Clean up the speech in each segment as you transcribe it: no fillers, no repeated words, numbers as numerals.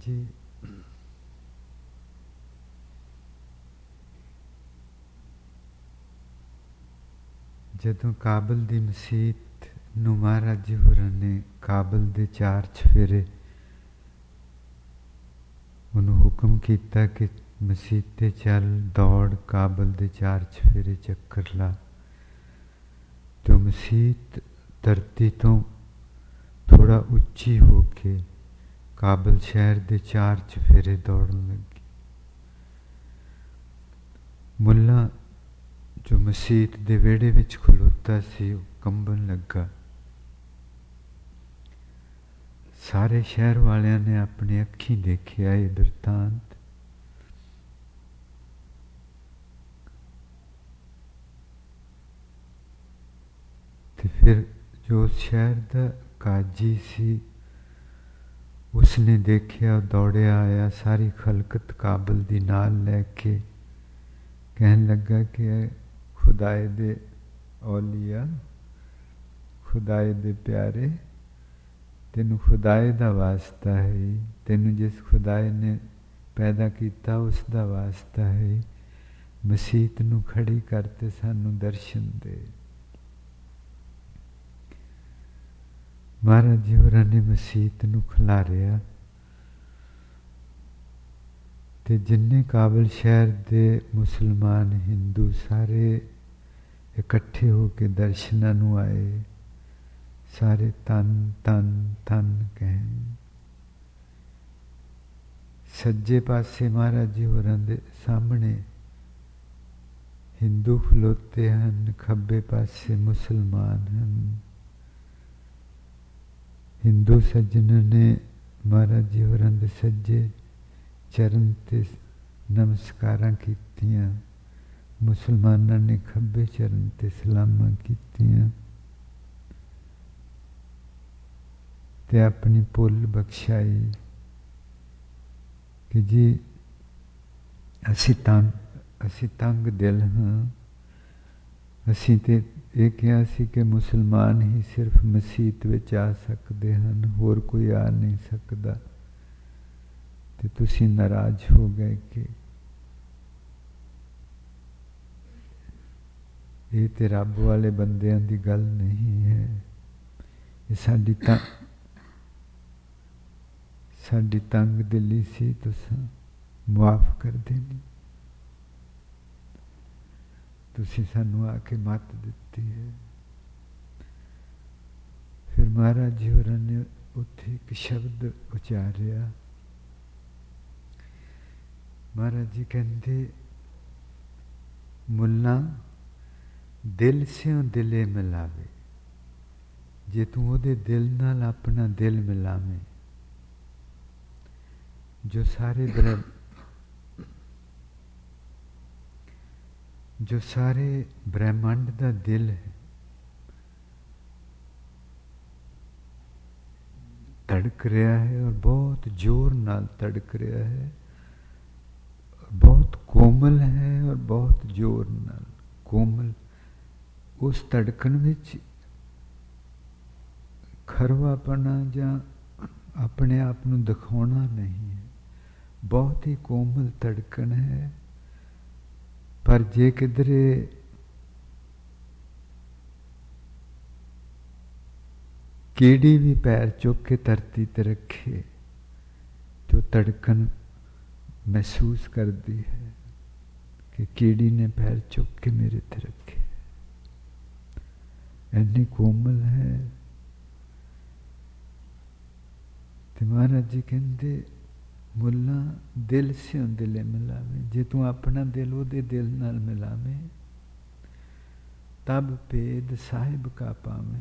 जी ਜਦੋਂ ਕਾਬਲ ਦੀ ਮਸੀਤ ਨੂੰ ਮਹਾਰਾਜ ਜੀ ਹੋਰਾਂ ਨੇ ਕਾਬਲ ਦੇ 4 ਚੁਫੇਰੇ ਉਹਨੂੰ ਹੁਕਮ ਕੀਤਾ ਕਿ ਮਸੀਤ ਤੇ ਚੱਲ, ਦੌੜ, ਕਾਬਲ ਦੇ 4 ਚੁਫੇਰੇ ਚੱਕਰ ਲਾ। ਤੇ ਮਸੀਤ ਧਰਤੀ ਤੋਂ ਥੋੜਾ ਉੱਚੀ ਹੋ ਕੇ ਕਾਬਲ ਸ਼ਹਿਰ ਦੇ 4 ਚੁਫੇਰੇ ਦੌੜਨ ਲੱਗੀ। ਮੁੱਲਾ ਜੋ ਮਸੀਤ ਦੇ ਵਿਹੜੇ ਵਿੱਚ ਖਲੋਤਾ ਸੀ ਉਹ ਕੰਬਣ ਲੱਗਾ। ਸਾਰੇ ਸ਼ਹਿਰ ਵਾਲਿਆਂ ਨੇ ਆਪਣੇ ਅੱਖੀਂ ਦੇਖਿਆ ਇਹ ਬਿਰਤਾਂਤ। ਤੇ ਫਿਰ ਜੋ ਸ਼ਹਿਰ ਦਾ ਕਾਜੀ ਸੀ ਉਸਨੇ ਦੇਖਿਆ, ਦੌੜਿਆ ਆਇਆ, ਸਾਰੀ ਖਲਕਤ ਕਾਬਲ ਦੀ ਨਾਲ ਲੈ ਕੇ ਕਹਿਣ ਲੱਗਾ ਕਿ ਖੁਦਾਏ ਦੇ ਔਲੀਆ, ਖੁਦਾਏ ਦੇ ਪਿਆਰੇ, ਤੈਨੂੰ ਖੁਦਾਏ ਦਾ ਵਾਸਤਾ ਹੈ, ਤੈਨੂੰ ਜਿਸ ਖੁਦਾਏ ਨੇ ਪੈਦਾ ਕੀਤਾ ਉਸ ਦਾ ਵਾਸਤਾ ਹੈ, ਮਸੀਤ ਨੂੰ ਖੜੀ ਕਰਤੇ ਸਾਨੂੰ ਦਰਸ਼ਨ ਦੇ। ਮਹਾਰਾਜ ਜੀ ਹੋਰਾਂ ਨੇ ਮਸੀਤ ਨੂੰ ਖਿਲਾਰਿਆ ਤੇ ਜਿੰਨੇ ਕਾਬਲ ਸ਼ਹਿਰ ਦੇ ਮੁਸਲਮਾਨ ਹਿੰਦੂ ਸਾਰੇ ਇਕੱਠੇ ਹੋ ਕੇ ਦਰਸ਼ਨਾਂ ਨੂੰ ਆਏ। ਸਾਰੇ ਤਨ ਤਨ ਤਨ ਕਹਿਣ। ਸੱਜੇ ਪਾਸੇ ਮਹਾਰਾਜ ਜੀ ਹੋਰਾਂ ਦੇ ਸਾਹਮਣੇ ਹਿੰਦੂ ਖਲੋਤੇ ਹਨ, ਖੱਬੇ ਪਾਸੇ ਮੁਸਲਮਾਨ ਹਨ। ਹਿੰਦੂ ਸੱਜਣ ਨੇ ਮਹਾਰਾਜ ਜੀ ਹੋਰਾਂ ਦੇ ਸੱਜੇ ਚਰਨ ਤੇ ਨਮਸਕਾਰਾਂ ਕੀਤੀਆਂ, ਮੁਸਲਮਾਨਾਂ ਨੇ ਖੱਬੇ ਚਰਨ ਤੇ ਸਲਾਮਾਂ ਕੀਤੀਆਂ ਤੇ ਆਪਣੀ ਭੁੱਲ ਬਖਸ਼ਾਈ ਕਿ ਜੀ ਅਸੀਂ ਤੰਗ ਦਿਲ ਹਾਂ। ਅਸੀਂ ਤੇ ਇਹ ਕਿਹਾ ਸੀ ਕਿ ਮੁਸਲਮਾਨ ਹੀ ਸਿਰਫ ਮਸੀਤ ਵਿੱਚ ਆ ਸਕਦੇ ਹਨ, ਹੋਰ ਕੋਈ ਆ ਨਹੀਂ ਸਕਦਾ। ਤੇ ਤੁਸੀਂ ਨਾਰਾਜ਼ ਹੋ ਗਏ ਕਿ ਇਹ ਤੇ ਰੱਬ ਵਾਲੇ ਬੰਦਿਆਂ ਦੀ ਗੱਲ ਨਹੀਂ ਹੈ, ਇਹ ਸਾਡੀ ਤੰਗ ਦਿਲੀ ਸੀ, ਤੁਸੀਂ ਮੁਆਫ ਕਰ ਦੇਣੀ। ਤੁਸੀਂ ਸਾਨੂੰ ਆ ਕੇ ਮੱਤ ਦਿੱਤੀ ਹੈ। ਫਿਰ ਮਹਾਰਾਜ ਜੀ ਹੋਰਾਂ ਨੇ ਉੱਥੇ ਇੱਕ ਸ਼ਬਦ ਉਚਾਰਿਆ। ਮਹਾਰਾਜ ਜੀ ਕਹਿੰਦੇ, ਮੁੱਲਾ ਦਿਲ ਸਿਓ ਦਿਲੇ ਮਿਲਾਵੇ। ਜੇ ਤੂੰ ਉਹਦੇ ਦਿਲ ਨਾਲ ਆਪਣਾ ਦਿਲ ਮਿਲਾਵੇਂ, ਜੋ ਸਾਰੇ ਬ੍ਰਹਿਮੰਡ ਦਾ ਦਿਲ ਹੈ, ਧੜਕ ਰਿਹਾ ਹੈ ਔਰ ਬਹੁਤ ਜ਼ੋਰ ਨਾਲ ਧੜਕ ਰਿਹਾ ਹੈ, ਬਹੁਤ ਕੋਮਲ ਹੈ ਔਰ ਬਹੁਤ ਜ਼ੋਰ ਨਾਲ ਕੋਮਲ। ਉਸ ਧੜਕਣ ਵਿੱਚ ਖਰਵਾਪਣਾ ਜਾਂ ਆਪਣੇ ਆਪ ਨੂੰ ਦਿਖਾਉਣਾ ਨਹੀਂ ਹੈ, ਬਹੁਤ ਹੀ ਕੋਮਲ ਧੜਕਣ ਹੈ। ਪਰ ਜੇ ਕਿਧਰੇ ਕੀੜੀ ਵੀ ਪੈਰ ਚੁੱਕ ਕੇ ਧਰਤੀ ਤੇ ਰੱਖੇ तो धड़कन महसूस करती है कि कीड़ी ने पैर चुक के मेरे ते रखे, इतनी कोमल है। तो महाराज जी कहते मुला दिल से दिले मिलावे, जे तू अपना दिल ओदे दिल नाल मिलावे तब भेद साहिब का पावे,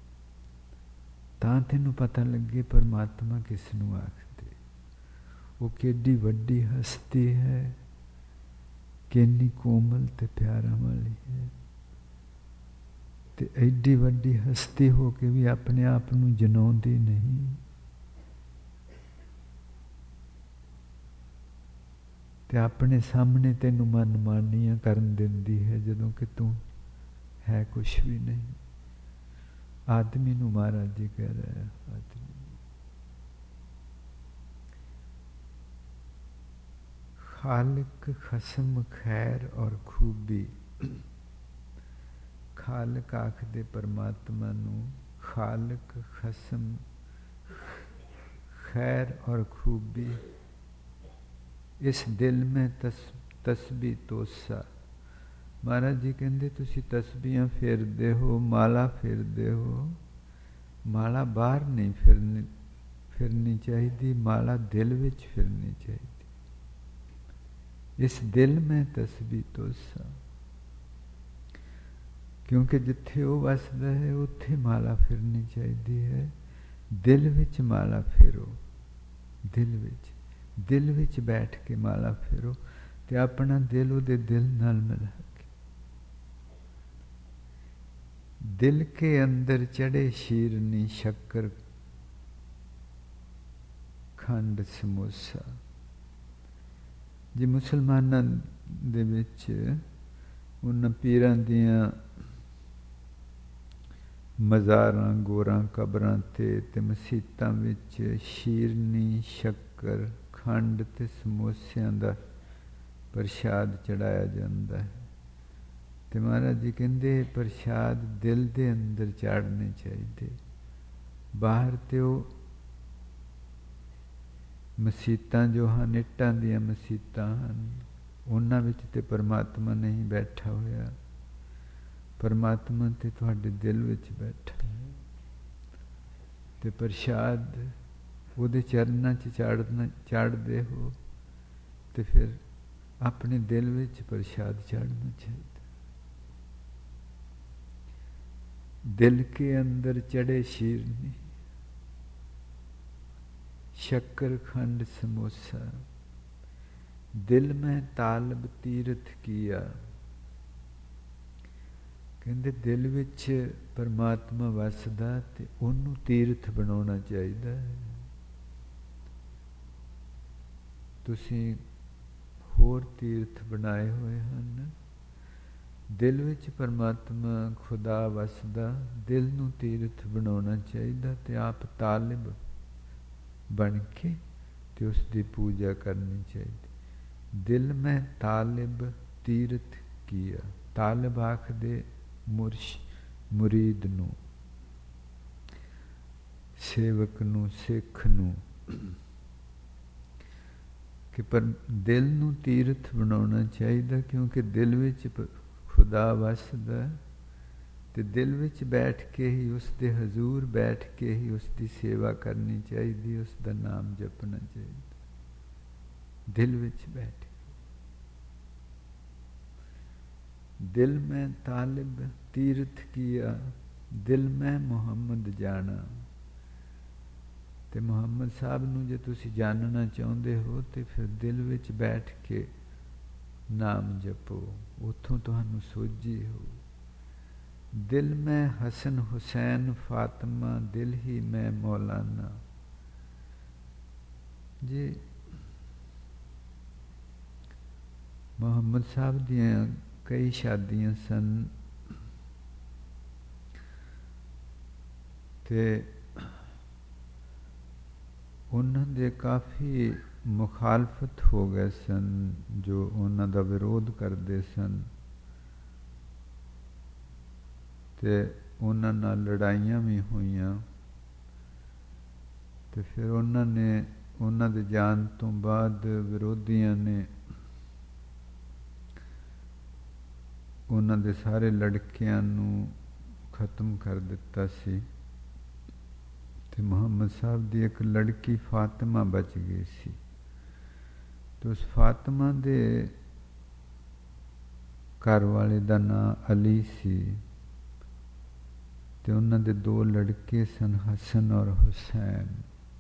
तां तेनू पता लगे परमात्मा किसनू आखदे, वो केडी वड्डी हस्ती है, किन्नी कोमल ते प्यारा वाली है। ते एडी वड्डी हस्ती हो के भी अपने आप नू जनाउंदी नहीं। ते अपने सामने तेनू मनमानियां करन दिंदी है जदों कि तू है कुछ भी नहीं। आदमी नू महाराज जी कह रहे हैं, आदमी खालिक खसम खैर और खूबी। खालिक आखदे परमात्मा नूं, खालिक खसम खैर और खूबी। इस दिल में तस्बी तोसा। महाराज जी कहते तुसी तस्बीयां फेरदे हो, माला फेरदे हो, माला बाहर नहीं फिरनी चाहिए, माला दिल विच फिरनी चाहिए। इस दिल में तस्बी तोसा, क्योंकि जिथे वो वसदा है उत्थे माला फिरनी चाहिए है। दिल विच माला फेरो, दिल विच बैठ के माला फेरो, ते अपना दिल उहदे दिल नाल मिला के। दिल के अंदर चढ़े शीरनी शक्कर खंड समोसा। जी मुसलमानां दे विच उन्हां पीरां दियां मज़ारां गोरां कबरां ते मसीतां विच शीरनी शक्कर खंड ते समोसियां दा प्रशाद चढ़ाया जाता है। तो महाराज जी कहते प्रशाद दिल दे अंदर चाड़ने चाहिए। बाहर तो मसीतां जो हैं इट्टां दियां मसीतां हैं, उन्हां विच ते परमात्मा नहीं बैठा होया। परमात्मा ते तुहाडे दिल विच बैठा है। ते प्रशाद उहदे चरनां च चाड़दे हो, ते फिर अपने दिल विच प्रशाद चाड़ना चाहिए। दिल के अंदर चढ़े शीरनी शक्कर खंड समोसा। दिल में तालब तीरथ किया। कहते दिल विच परमात्मा वसदा ते उन्नू तीर्थ बनाना चाहिए। तुसी होर तीर्थ बनाए हुए हैं, दिल विच परमात्मा खुदा वसदा, दिल नू तीर्थ बनाना चाहिए। ते आप तालिब बन के ते उसकी पूजा करनी चाहिए। दिल में तालिब तीर्थ किया। तालिब आखदे मुरीद नू, सेवक नू, सिख नू, कि पर दिल नू तीर्थ बनाना चाहिए, क्योंकि दिल विच खुदा वसदा, ते दिल विच बैठ के ही उसके हजूर बैठ के ही उसकी सेवा करनी चाहिए, उसका नाम जपना चाहिए। दिल विच बैठ के दिल में तालिब तीर्थ किया, दिल में मुहम्मद जाना। ते मुहम्मद साहब नू जे तुसी जानना चाहते हो तो फिर दिल विच बैठ के नाम जपो, उथों तुहानू सोझी हो। दिल में हसन हुसैन फातिमा, दिल ही में मौलाना। जी मुहम्मद साहब दियां कई शादियां सन, ते उन्हां दे काफ़ी मुखालफत हो गए सन, जो उन्हां दा विरोध करते सन, ते उन्हां नाल लड़ाइयां भी होईयां। ते फिर उन्हां ने उन्हां दे जान तो बाद विरोधियां ने उन्हां दे सारे लड़कियां नू खत्म कर दिता सी। ते मुहम्मद साहब दी एक लड़की फातिमा बच गई सी। तो उस फातिमा दे घर वाले दा नाम अली सी, ते उन्हां दे दो लड़के सन, हसन और हुसैन।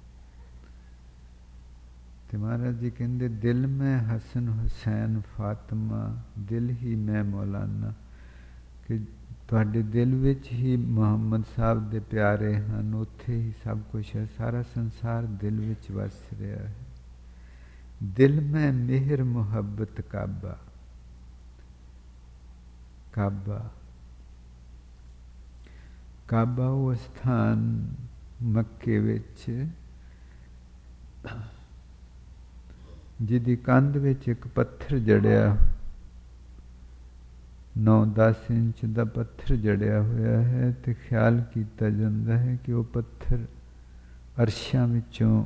ते महाराज जी कहते दिल में हसन हुसैन फातिमा, दिल ही में मौलाना, कि तुहाडे दिल विच ही मुहम्मद साहब दे प्यारे हैं, उत्थे ही सब कुछ है, सारा संसार दिल विच वस रहा है। दिल में मेहर मुहब्बत काबा। काबा काबा वो स्थान मक्के विच ਜਿਹਦੀ ਕੰਧ ਵਿੱਚ ਇੱਕ ਪੱਥਰ ਜੜਿਆ 9-10 ਇੰਚ ਦਾ ਪੱਥਰ ਜੜਿਆ ਹੋਇਆ ਹੈ, ਤੇ ਖਿਆਲ ਕੀਤਾ ਜਾਂਦਾ ਹੈ ਕਿ ਉਹ ਪੱਥਰ ਅਰਸ਼ਾਂ ਵਿੱਚੋਂ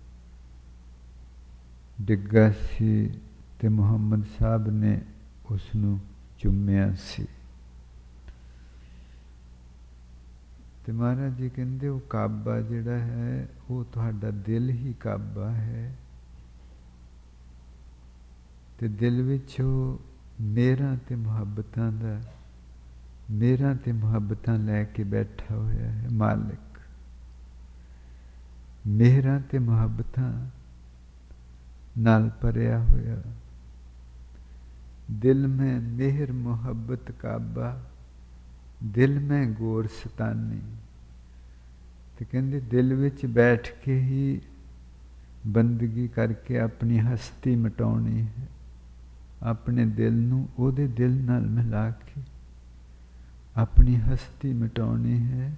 ਡਿੱਗਾ ਸੀ ਤੇ ਮੁਹੰਮਦ ਸਾਹਿਬ ਨੇ ਉਸ ਨੂੰ ਚੁੰਮਿਆ ਸੀ। ਤੇ ਮਹਾਰਾਜ ਜੀ ਕਹਿੰਦੇ ਉਹ ਕਾਬਾ ਜਿਹੜਾ ਹੈ ਉਹ ਤੁਹਾਡਾ ਦਿਲ ਹੀ ਕਾਬਾ ਹੈ, ਤੇ ਦਿਲ ਵਿੱਚ ਉਹ ਮੇਰਾ ਤੇ ਮੁਹੱਬਤਾਂ ਦਾ, ਮੇਰਾ ਤੇ ਮੁਹੱਬਤਾਂ ਲੈ ਕੇ ਬੈਠਾ ਹੋਇਆ ਹੈ ਮਾਲਿਕ। ਮੇਰਾ ਤੇ ਮੁਹੱਬਤਾਂ ਨਾਲ ਭਰਿਆ ਹੋਇਆ। ਦਿਲ ਮੈਂ ਮਿਹਰ ਮੁਹੱਬਤ ਕਾਬਾ, ਦਿਲ ਮੈਂ ਗੋਰਸਤਾਨੀ। ਤੇ ਕਹਿੰਦੇ ਦਿਲ ਵਿੱਚ ਬੈਠ ਕੇ ਹੀ ਬੰਦਗੀ ਕਰਕੇ ਆਪਣੀ ਹਸਤੀ ਮਿਟਾਉਣੀ ਹੈ, ਆਪਣੇ ਦਿਲ ਨੂੰ ਉਹਦੇ ਦਿਲ ਨਾਲ ਮਿਲਾ ਕੇ ਆਪਣੀ ਹਸਤੀ ਮਿਟਾਉਣੀ ਹੈ।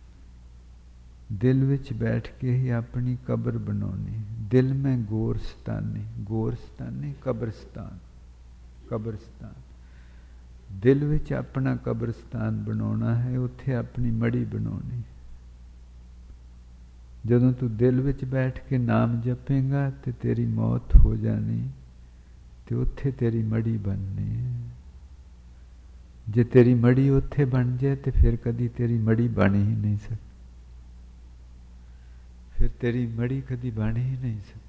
ਦਿਲ ਵਿੱਚ ਬੈਠ ਕੇ ਹੀ ਆਪਣੀ ਕਬਰ ਬਣਾਉਣੀ ਹੈ। ਦਿਲ ਮੈਂ ਗੋਰਸਤਾਨੀ, ਗੋਰਸਤਾਨੀ ਕਬਰਸਤਾਨ, ਕਬਰਸਤਾਨ। ਦਿਲ ਵਿੱਚ ਆਪਣਾ ਕਬਰਸਤਾਨ ਬਣਾਉਣਾ ਹੈ, ਉੱਥੇ ਆਪਣੀ ਮੜੀ ਬਣਾਉਣੀ। ਜਦੋਂ ਤੂੰ ਦਿਲ ਵਿੱਚ ਬੈਠ ਕੇ ਨਾਮ ਜਪੇਂਗਾ ਤੇ ਤੇਰੀ ਮੌਤ ਹੋ ਜਾਣੀ, ਤੇ ਉੱਥੇ ਤੇਰੀ ਮੜੀ ਬਣਨੀ ਹੈ। ਜੇ ਤੇਰੀ ਮੜੀ ਉੱਥੇ ਬਣ ਜਾਏ ਤੇ ਫਿਰ ਕਦੀ ਤੇਰੀ ਮੜੀ ਬਣ ਹੀ ਨਹੀਂ ਸਕਦੀ, ਫਿਰ ਤੇਰੀ ਮੜੀ ਕਦੀ ਬਣ ਹੀ ਨਹੀਂ ਸਕਦੀ।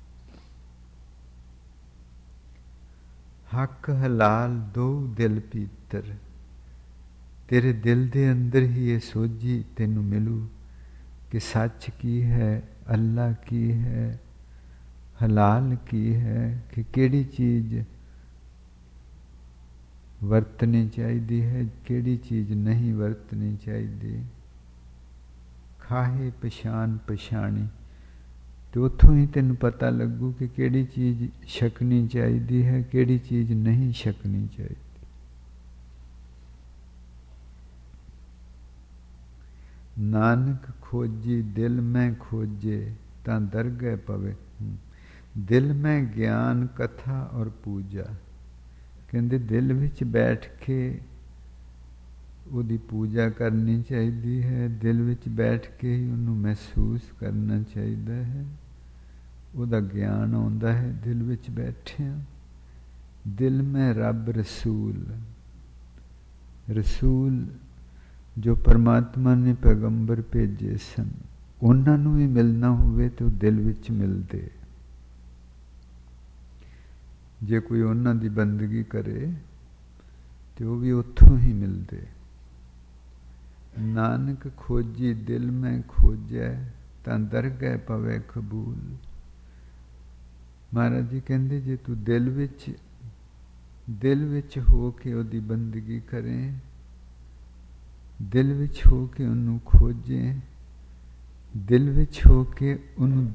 ਹੱਕ ਹਲਾਲ ਦੋ ਦਿਲ ਪੀਤਰ, ਤੇਰੇ ਦਿਲ ਦੇ ਅੰਦਰ ਹੀ ਇਹ ਸੋਝੀ ਤੈਨੂੰ ਮਿਲੂ ਕਿ ਸੱਚ ਕੀ ਹੈ, ਅੱਲਾ ਕੀ ਹੈ, ਹਲਾਲ ਕੀ ਹੈ, ਕਿ ਕਿਹੜੀ ਚੀਜ਼ ਵਰਤਣੀ ਚਾਹੀਦੀ ਹੈ, ਕਿਹੜੀ ਚੀਜ਼ ਨਹੀਂ ਵਰਤਣੀ ਚਾਹੀਦੀ। ਖਾਹੇ ਪਛਾਣ ਪਛਾਣੀ, ਤੇ ਉੱਥੋਂ ਹੀ ਤੈਨੂੰ ਪਤਾ ਲੱਗੂ ਕਿ ਕਿਹੜੀ ਚੀਜ਼ ਛਕਣੀ ਚਾਹੀਦੀ ਹੈ, ਕਿਹੜੀ ਚੀਜ਼ ਨਹੀਂ ਛਕਣੀ ਚਾਹੀਦੀ। ਨਾਨਕ ਖੋਜੀ ਦਿਲ ਮੈਂ ਖੋਜੇ ਤਾਂ ਦਰਗਹਿ ਪਵੇ। ਦਿਲ ਮੈਂ ਗਿਆਨ ਕਥਾ ਔਰ ਪੂਜਾ। ਕਹਿੰਦੇ ਦਿਲ ਵਿੱਚ ਬੈਠ ਕੇ ਉਹਦੀ ਪੂਜਾ ਕਰਨੀ ਚਾਹੀਦੀ ਹੈ, ਦਿਲ ਵਿੱਚ ਬੈਠ ਕੇ ਹੀ ਉਹਨੂੰ ਮਹਿਸੂਸ ਕਰਨਾ ਚਾਹੀਦਾ ਹੈ। ਉਹਦਾ ਗਿਆਨ ਆਉਂਦਾ ਹੈ ਦਿਲ ਵਿੱਚ ਬੈਠਿਆਂ। ਦਿਲ ਮੈਂ ਰੱਬ ਰਸੂਲ, ਰਸੂਲ ਜੋ ਪਰਮਾਤਮਾ ਨੇ ਪੈਗੰਬਰ ਭੇਜੇ ਸਨ, ਉਹਨਾਂ ਨੂੰ ਵੀ ਮਿਲਣਾ ਹੋਵੇ ਤੇ ਉਹ ਦਿਲ ਵਿੱਚ ਮਿਲਦੇ। ਜੇ ਕੋਈ ਉਹਨਾਂ ਦੀ ਬੰਦਗੀ ਕਰੇ ਤੇ ਉਹ ਵੀ ਉੱਥੋਂ ਹੀ ਮਿਲਦੇ। ਨਾਨਕ ਖੋਜੀ ਦਿਲ ਮੈਂ ਖੋਜੈ ਤਾਂ ਦਰਗਹਿ ਪਵੇ ਕਬੂਲ। ਮਹਾਰਾਜ ਜੀ ਕਹਿੰਦੇ ਜੇ ਤੂੰ ਦਿਲ ਵਿੱਚ ਹੋ ਕੇ ਉਹਦੀ ਬੰਦਗੀ ਕਰੇ, ਦਿਲ ਵਿੱਚ ਹੋ ਕੇ ਉਹਨੂੰ ਖੋਜੇ, ਦਿਲ ਵਿੱਚ ਹੋ ਕੇ ਉਹਨੂੰ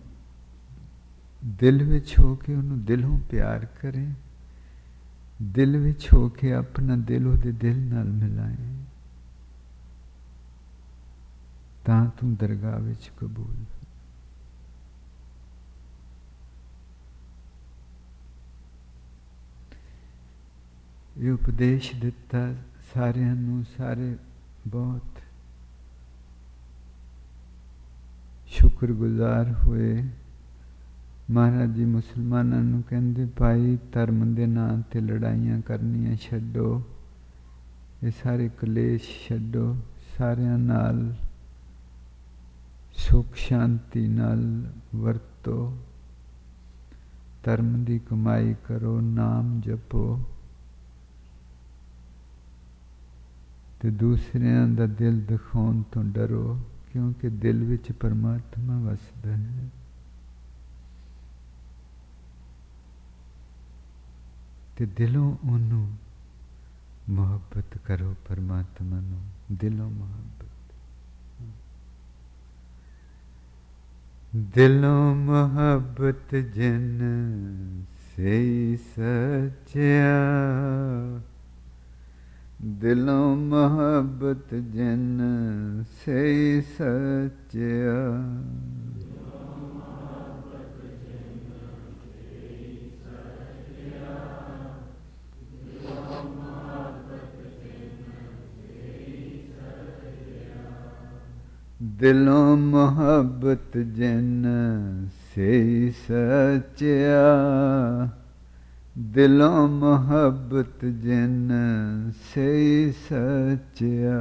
ਦਿਲੋਂ ਪਿਆਰ ਕਰੇ, ਦਿਲ ਵਿੱਚ ਹੋ ਕੇ ਆਪਣਾ ਦਿਲ ਉਹਦੇ ਦਿਲ ਨਾਲ ਮਿਲਾਏ, ਤਾਂ ਤੂੰ ਦਰਗਾਹ ਵਿੱਚ ਕਬੂਲ। ਇਹ ਉਪਦੇਸ਼ ਦਿੱਤਾ ਸਾਰਿਆਂ ਨੂੰ, ਸਾਰੇ ਬਹੁਤ ਸ਼ੁਕਰਗੁਜ਼ਾਰ ਹੋਏ। ਮਹਾਰਾਜ ਜੀ ਮੁਸਲਮਾਨਾਂ ਨੂੰ ਕਹਿੰਦੇ ਭਾਈ ਧਰਮ ਦੇ ਨਾਂ ਤੇ ਲੜਾਈਆਂ ਕਰਨੀਆਂ ਛੱਡੋ, ਇਹ ਸਾਰੇ ਕਲੇਸ਼ ਛੱਡੋ, ਸਾਰਿਆਂ ਨਾਲ ਸੁਖ ਸ਼ਾਂਤੀ ਨਾਲ ਵਰਤੋ, ਧਰਮ ਦੀ ਕਮਾਈ ਕਰੋ, ਨਾਮ ਜਪੋ, ਤੇ ਦੂਸਰਿਆਂ ਦਾ ਦਿਲ ਦਿਖਾਉਣ ਤੋਂ ਡਰੋ, ਕਿਉਂਕਿ ਦਿਲ ਵਿੱਚ ਪਰਮਾਤਮਾ ਵਸਦਾ ਹੈ। ਤੇ ਦਿਲੋਂ ਉਹਨੂੰ ਮੁਹੱਬਤ ਕਰੋ, ਪਰਮਾਤਮਾ ਨੂੰ ਦਿਲੋਂ ਮੁਹੱਬਤ। ਦਿਲੋਂ ਮੁਹੱਬਤ ਜਿਨ ਸਈ ਸੱਚਿਆ, ਦਿਲੋਂ ਮੁਹੱਬਤ ਜਿਨ ਸਈ ਸੱਚਿਆ, ਦਿਲੋਂ ਮੁਹੱਬਤ ਜਿਨ ਸਈ ਸੱਚਿਆ, ਦਿਲੋਂ ਮੁਹੱਬਤ ਜਿਨ ਸਈ ਸੱਚਿਆ।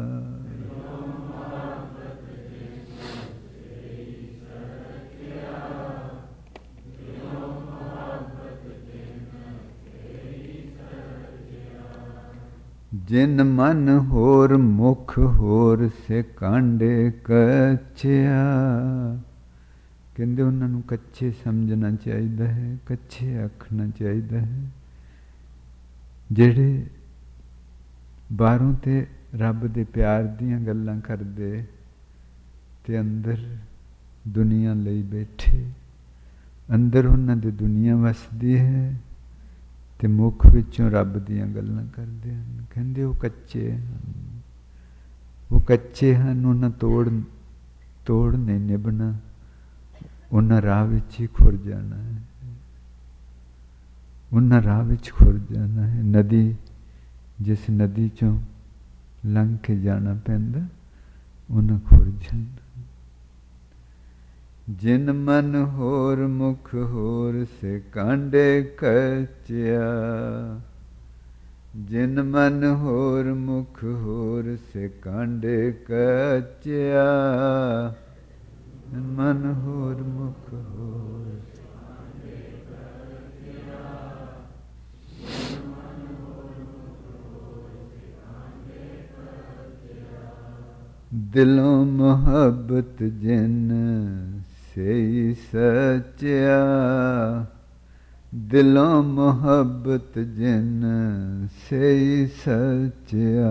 ਜਿਨ ਮਨ ਹੋਰ ਮੁਖ ਹੋਰ ਸੇ ਕਾਂਡੇ ਕੱਚਿਆ। ਕਹਿੰਦੇ ਉਹਨਾਂ ਨੂੰ ਕੱਚੇ ਸਮਝਣਾ ਚਾਹੀਦਾ ਹੈ, ਕੱਚੇ ਆਖਣਾ ਚਾਹੀਦਾ ਹੈ। ਜਿਹੜੇ ਬਾਹਰੋਂ ਤੇ ਰੱਬ ਦੇ ਪਿਆਰ ਦੀਆਂ ਗੱਲਾਂ ਕਰਦੇ ਤੇ ਅੰਦਰ ਦੁਨੀਆ ਲਈ ਬੈਠੇ, ਅੰਦਰ ਉਹਨਾਂ ਦੀ ਦੁਨੀਆ ਵਸਦੀ ਹੈ ਤੇ ਮੁੱਖ ਵਿੱਚੋਂ ਰੱਬ ਦੀਆਂ ਗੱਲਾਂ ਕਰਦੇ ਹਨ। ਕਹਿੰਦੇ ਉਹ ਕੱਚੇ ਹਨ, ਉਹ ਕੱਚੇ ਹਨ। ਉਹਨਾਂ ਤੋੜ ਨਹੀਂ ਨਿਭਣਾ, ਉਹਨਾਂ ਰਾਹ ਵਿੱਚ ਹੀ ਖੁਰ ਜਾਣਾ ਹੈ, ਉਹਨਾਂ ਰਾਹ ਵਿੱਚ ਖੁਰ ਜਾਣਾ ਹੈ। ਨਦੀ, ਜਿਸ ਨਦੀ ਚੋਂ ਲੰਘ ਕੇ ਜਾਣਾ ਪੈਂਦਾ, ਉਹਨਾਂ ਖੁਰ ਜਾਣਾ। ਜਿਨ ਮਨ ਹੋਰ ਮੁਖ ਹੋਰ ਸੇ ਕਾਂਡੇ ਕੱਚਿਆ, ਜਿਨ ਮਨ ਹੋਰ ਮੁਖ ਹੋਰ ਸੇ ਕਾਂਡੇ ਕੱਚਿਆ, ਜਿਨ ਮਨ ਹੋਰ ਮੁਖ ਹੋਰ ਸੇ ਕਾਂਡੇ ਕੱਚਿਆ, ਜਿਨ ਮਨ ਹੋਰ ਮੁਖ ਹੋਰ ਸੇ ਕਾਂਡੇ ਕੱਚਿਆ। ਦਿਲੋਂ ਮੁਹੱਬਤ ਜਿਨ ਸਈ ਸੱਚਿਆ, ਦਿਲੋਂ ਮੁਹੱਬਤ ਜਿਨ ਸਈ ਸੱਚਿਆ।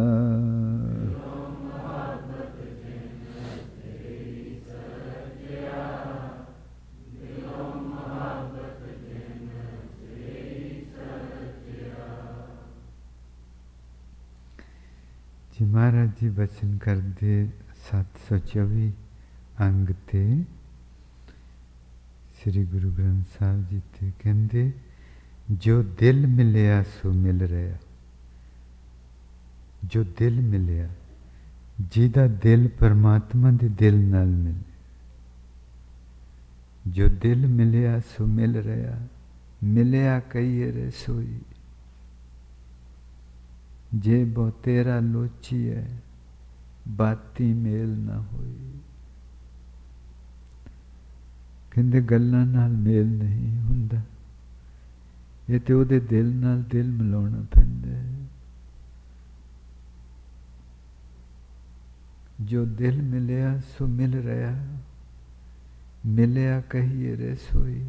ਜੀ ਮਹਾਰਾਜ ਜੀ ਬਚਨ ਕਰਦੇ 724 ਅੰਗ ਤੇ ਸ੍ਰੀ ਗੁਰੂ ਗ੍ਰੰਥ ਸਾਹਿਬ ਜੀ ਤੇ ਕਹਿੰਦੇ, ਜੋ ਦਿਲ ਮਿਲਿਆ ਸੋ ਮਿਲ ਰਿਹਾ। ਜੋ ਦਿਲ ਮਿਲਿਆ, ਜਿਹਦਾ ਦਿਲ ਪਰਮਾਤਮਾ ਦੇ ਦਿਲ ਨਾਲ ਮਿਲੇ, ਜੋ ਦਿਲ ਮਿਲਿਆ ਸੋ ਮਿਲ ਰਿਹਾ। ਮਿਲਿਆ ਕਹੀਏ ਰੇ ਸੋਈ, ਜੇ ਬਹੁ ਤੇਰਾ ਲੋਚੀ ਹੈ ਬਾਤੀ ਮੇਲ ਨਾ ਹੋਈ। ਕਹਿੰਦੇ ਗੱਲਾਂ ਨਾਲ ਮੇਲ ਨਹੀਂ ਹੁੰਦਾ, ਇਹ ਤੇ ਉਹਦੇ ਦਿਲ ਨਾਲ ਦਿਲ ਮਿਲਾਉਣਾ ਪੈਂਦਾ ਹੈ। ਜੋ ਦਿਲ ਮਿਲਿਆ ਸੋ ਮਿਲ ਰਿਹਾ, ਮਿਲਿਆ ਕਹੀਏ ਰੇ ਸੋਈ,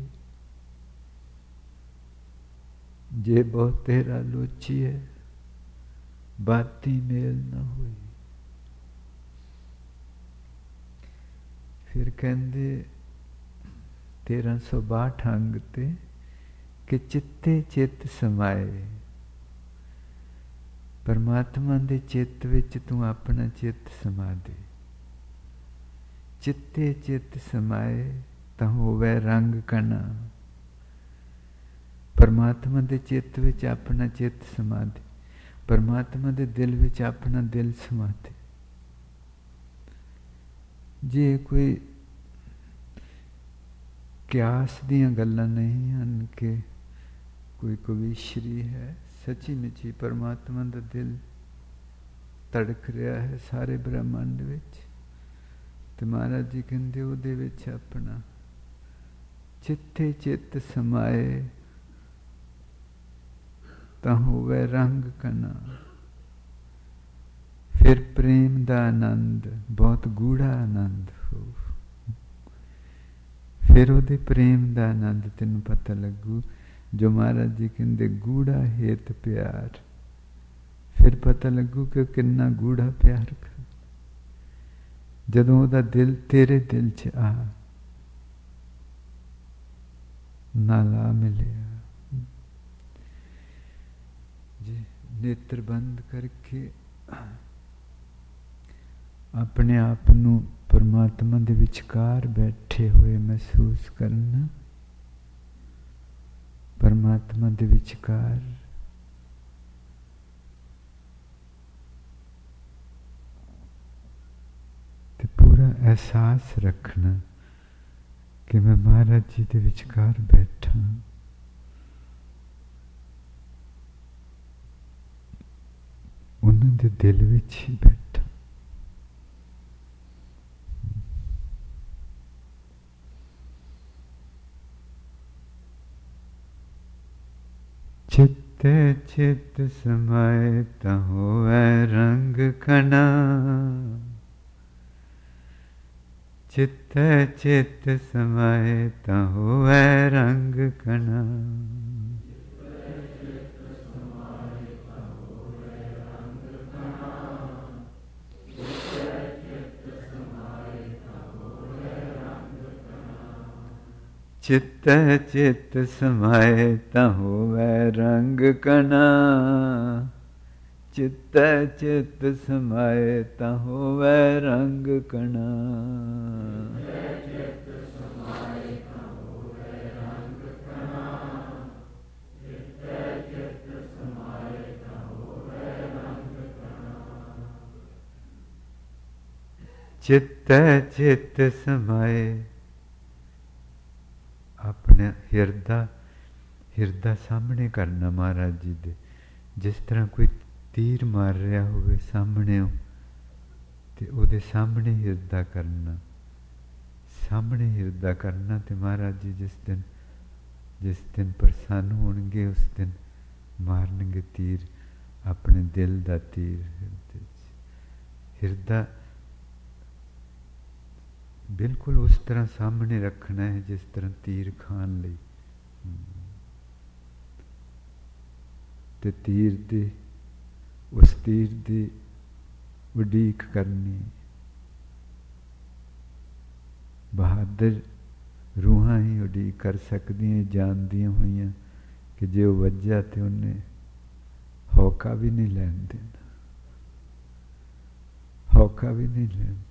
ਜੇ ਬਹੁ ਤੇਰਾ ਲੋਚੀ ਹੈ ਬਾਤੀ ਮੇਲ ਨਾ ਹੋਈ। ਫਿਰ ਕਹਿੰਦੇ 1362 ਅੰਗ ਤੇ ਕਿ ਚਿੱਤੇ ਚਿੱਤ ਸਮਾਏ। ਪਰਮਾਤਮਾ ਦੇ ਚਿੱਤ ਵਿੱਚ ਤੂੰ ਆਪਣਾ ਚਿੱਤ ਸਮਾ ਦੇ। ਚਿੱਤੇ ਚਿੱਤ ਸਮਾਏ ਤਾਂ ਹੋਵੇ ਰੰਗ ਕਣਾ। ਪਰਮਾਤਮਾ ਦੇ ਚਿੱਤ ਵਿੱਚ ਆਪਣਾ ਚਿੱਤ ਸਮਾ ਦੇ, ਪਰਮਾਤਮਾ ਦੇ ਦਿਲ ਵਿੱਚ ਆਪਣਾ ਦਿਲ ਸਮਾ ਦੇ। ਜੇ ਕੋਈ ਕਿਆਸ ਦੀਆਂ ਗੱਲਾਂ ਨਹੀਂ ਹਨ ਕਿ ਕੋਈ ਕਵੀਸ਼ਰੀ ਹੈ, ਸੱਚੀ ਮੁੱਚੀ ਪਰਮਾਤਮਾ ਦਾ ਦਿਲ ਤੜਕ ਰਿਹਾ ਹੈ ਸਾਰੇ ਬ੍ਰਹਮੰਡ ਵਿੱਚ, ਤੇ ਮਹਾਰਾਜ ਜੀ ਕਹਿੰਦੇ ਉਹਦੇ ਵਿੱਚ ਆਪਣਾ ਚਿੱਤੇ ਚਿੱਤ ਸਮਾਏ ਤਾਂ ਹੋਵੇ ਰੰਗ ਕਣਾ। ਫਿਰ ਪ੍ਰੇਮ ਦਾ ਆਨੰਦ, ਬਹੁਤ ਗੂੜਾ ਆਨੰਦ ਹੋ। ਫਿਰ ਉਹਦੇ ਪ੍ਰੇਮ ਦਾ ਆਨੰਦ ਤੈਨੂੰ ਪਤਾ ਲੱਗੂ, ਜੋ ਮਹਾਰਾਜ ਜੀ ਕਹਿੰਦੇ ਗੂੜਾ ਹੇਤ ਪਿਆਰ। ਫਿਰ ਪਤਾ ਲੱਗੂ ਕਿ ਕਿੰਨਾ ਗੂੜਾ ਪਿਆਰ ਕਰ। ਜਦੋਂ ਉਹਦਾ ਦਿਲ ਤੇਰੇ ਦਿਲ 'ਚ ਨਾਲ ਆ ਮਿਲਿਆ ਜੀ, ਨੇਤਰ ਬੰਦ ਕਰਕੇ ਆਪਣੇ ਆਪ ਨੂੰ ਪਰਮਾਤਮਾ ਦੇ ਵਿਚਕਾਰ ਬੈਠੇ ਹੋਏ ਮਹਿਸੂਸ ਕਰਨਾ। ਪਰਮਾਤਮਾ ਦੇ ਵਿਚਕਾਰ ਤੇ ਪੂਰਾ ਪੂਰਾ ਅਹਿਸਾਸ ਰੱਖਣਾ ਕਿ ਮੈਂ ਮਹਾਰਾਜ ਜੀ ਦੇ ਵਿਚਕਾਰ ਬੈਠਾ, ਉਹਨਾਂ ਦੇ ਦਿਲ ਵਿੱਚ ਹੀ ਬੈਠਾ। चित्ते चित्त समाए ता होवै रंग कना, चित्ते चित्त समाए ता होवै रंग कना। चित्त चित्त समाए ता होवै रंग कना, चित्त चित्त समाए ता होवै रंग कना। चित्त चित्त समाए, अपने ਹਿਰਦਾ ਸਾਹਮਣੇ ਕਰਨਾ ਮਹਾਰਾਜ ਜੀ ਦੇ, ਜਿਸ ਤਰ੍ਹਾਂ ਕੋਈ ਤੀਰ ਮਾਰ ਰਿਹਾ ਹੋਵੇ ਸਾਹਮਣਿਓਂ, ਤੇ ਉਹਦੇ ਸਾਹਮਣੇ ਹਿਰਦਾ ਕਰਨਾ, ਸਾਹਮਣੇ ਹਿਰਦਾ ਕਰਨਾ। ਤੇ ਮਹਾਰਾਜ ਜੀ ਜਿਸ ਦਿਨ ਪ੍ਰਸੰਨ ਹੋਣਗੇ ਉਸ ਦਿਨ ਮਾਰਨਗੇ ਤੀਰ, ਆਪਣੇ ਦਿਲ ਦਾ ਤੀਰ ਹਿਰਦੇ 'ਚ। ਹਿਰਦਾ ਬਿਲਕੁਲ ਉਸ ਤਰ੍ਹਾਂ ਸਾਹਮਣੇ ਰੱਖਣਾ ਹੈ ਜਿਸ ਤਰ੍ਹਾਂ ਤੀਰ ਖਾਣ ਲਈ। ਤੇ ਉਸ ਤੀਰ ਦੀ ਉਡੀਕ ਕਰਨੀ। ਬਹਾਦਰ ਰੂਹਾਂ ਹੀ ਉਡੀਕ ਕਰ ਸਕਦੀਆਂ, ਜਾਣਦੀਆਂ ਹੋਈਆਂ ਕਿ ਜੇ ਉਹ ਵੱਜਿਆ ਤੇ ਉਹਨੇ ਹੌਕਾ ਵੀ ਨਹੀਂ ਲੈਣ ਦੇਣਾ, ਹੌਕਾ ਵੀ ਨਹੀਂ ਲੈਣ।